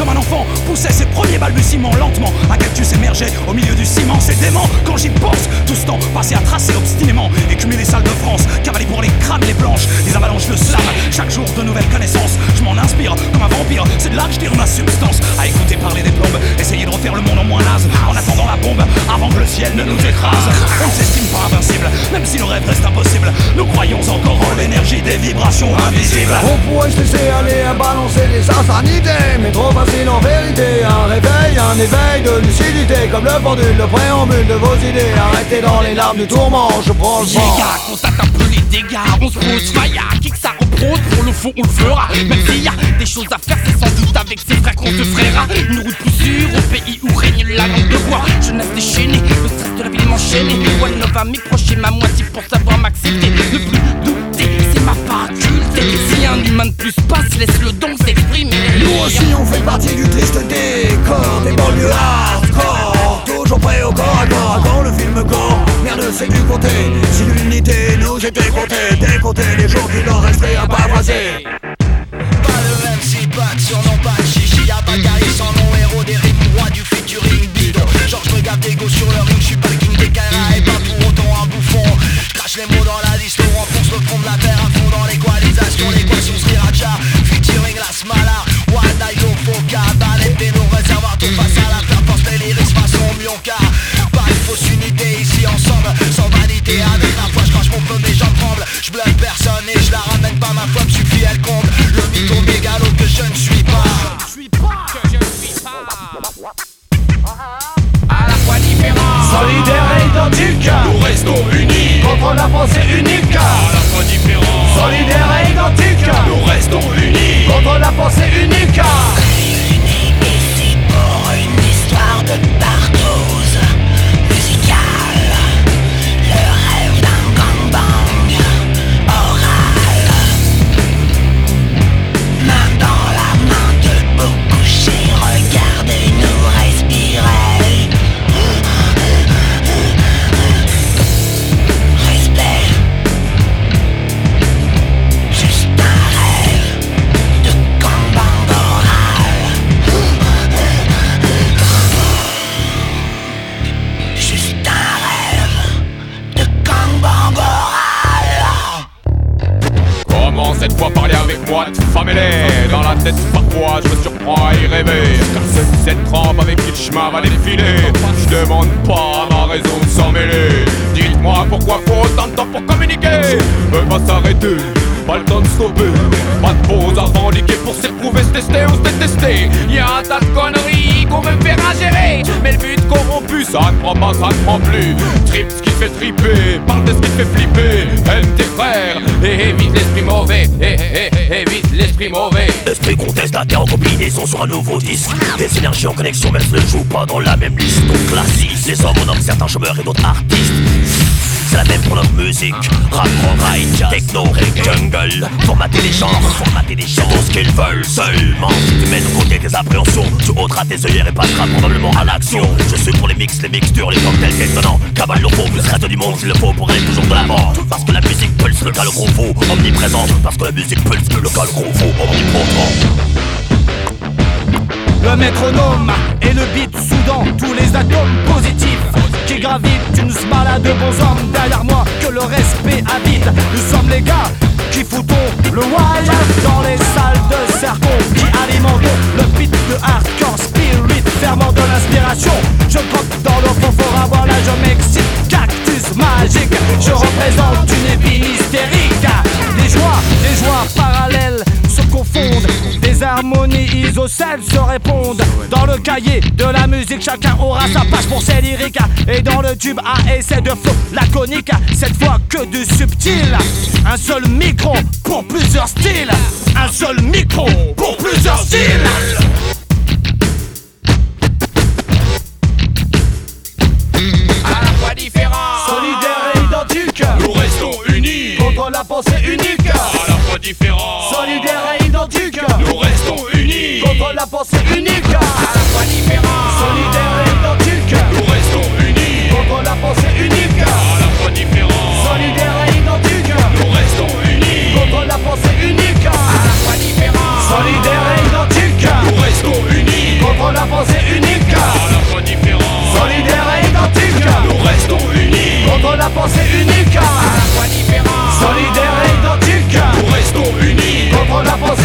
comme un enfant poussait ses premiers balbutiements lentement. Un cactus émergeait au milieu du ciment. C'est dément quand j'y pense. Tout ce temps passé à tracer obstinément. Écumer les salles de France, cavaler pour les crânes, les planches, les avalanches de slam. Chaque jour de nouvelles connaissances. Je m'en inspire comme un vampire. C'est de là que je tire ma substance. À écouter parler des plombes, essayer de refaire le monde en moins naze. En attendant la bombe, avant que le ciel ne nous écrase. On ne s'estime pas invincible, même si le rêve reste impossible. Nous croyons encore en l'énergie des vibrations invisibles. On pourrait se laisser aller à balancer les insanités, mais trop facile en vérité. Un réveil, un éveil de lucidité, comme le pendule, le préambule de vos idées. Arrêtez dans les larmes du tourment, je prends le vent. Les gars, constate un peu les dégâts, on se pose failla, kick ça reprose, pour le fond on le fera. Même s'il y a des choses à faire, c'est sans doute avec ses frères qu'on se frayera. Une route plus sûre au pays où règne la langue de bois. Jeunesse déchaînée, le stress de la ville m'enchaîner. One love à m'éprocher ma moitié pour savoir m'accepter. Ne plus douter, c'est ma faculté. Si un humain de plus passe, laisse-le donc s'exprimer. Nous aussi on fait partie du triste décor des banlieues hardcore. Toujours prêt au corps à corps, quand le film gore. Merde c'est du côté, si l'unité nous était comptée. Décompter les jours qu'il en resterait à pavoiser. Pas de MC, pas de surnom, pas de chichi. Y'a pas de guerrier sans nom, héros des rimes, roi du featuring bidon. Genre j'me gave d'ego sur le ring, j'suis pas le king des carats et pas pour autant un bouffon. Crache les mots dans la disto, enfonce le fond de la terre à fond dans l'équalisation, l'équation sriracha. Featuring la smala, one night no foca. Balette nos réservoirs, tout face à la terre, porte les lyrics façon Mionka. Pas une fausse unité ici ensemble, sans vanité. Avec la foi j'crache mon feu, mes jambes tremblent. J'bloque personne et je la ramène pas, ma foi me suffit, elle compte. Le mytho mégalo que je ne suis pas. À la fois différents, Solidaires et identiques, Nous restons unis, contre la pensée unique. à la fois différents. Solidaires et identiques, Nous restons unis, contre la pensée unique. Réunis ici pour une histoire de partouze musicale, le rêve d'un gangbang oral. Main dans la main, debout couché, regardez-nous respirer. Respect, juste un rêve de gangbang oral. Juste un rêve de gangbang oral. Comment cette fois parler avec moi de femme ailée? Dans la tête parfois je me surprends à y rêver. Car c'est cette trempe avec qui le chemin va défiler. Je demande pas ma raison de s'en mêler. Dites-moi pourquoi faut autant de temps pour communiquer. Veut pas s'arrêter, pas le temps de stopper. Pas de pause à revendiquer pour s'y retrouver, se tester ou se détester. Y'a un tas de conneries qu'on veut faire ingérer. Mais le but corrompu, ça ne prend pas, ça ne prend plus. Trip ce qui te fait triper, parle de ce qui te fait flipper. Aime tes frères et évite l'esprit mauvais. Évite l'esprit mauvais. Esprit contestataire en combinaison sur un nouveau disque. Des énergies en connexion même se ne jouent pas dans la même liste. Donc classique, les hommes on nomme certains chômeurs et d'autres artistes. C'est la même pour leur musique. Rap, ride, techno, jungle. Formater les genres, c'est tout ce qu'ils veulent. Seulement, tu mets de côté tes appréhensions. Tu ôteras tes œillères et passeras probablement à l'action. Je suis pour les mix, les mixtures, les cocktails étonnants. Cabale l'eau plus reste du monde s'il le faut pour aller toujours de l'avant. Parce que la musique pulse, le cas le gros faux omniprésent. Parce que la musique pulse, le cas le gros faux omnipotent. le métronome et le beat soudant tous les atomes positifs qui gravitent une balade de bons hommes derrière moi que le respect habite. Nous sommes les gars qui foutons le wild dans les salles de cercon qui alimentent le beat de hardcore spirit ferment de l'inspiration. Je croque dans le fond fort à voir là je m'excite. Cactus magique, je représente une épine hystérique. Les joies parallèles se confondent, des harmonies isocèles se répondent. Dans le cahier de la musique, chacun aura sa page pour ses lyriques. Et dans le tube à essai de flow laconique, cette fois que du subtil. Un seul micro pour plusieurs styles. Un seul micro pour plusieurs styles. À la fois différents, solidaires et identiques, nous restons unis contre la pensée unique. À la fois différents, Solidaires et identiques, nous restons unis contre la pensée unique. à la fois différents, Solidaires et identiques, nous restons unis contre la pensée unique. à la fois différents, Solidaires et identiques, nous restons unis contre la pensée unique. à la fois différents, Solidaires et identiques, nous la pensée unique, à la fois différents, solidaire et identique. nous restons unis, Contre la pensée unique, à la fois différents, solidaire et identique. nous restons unis, Contre la pensée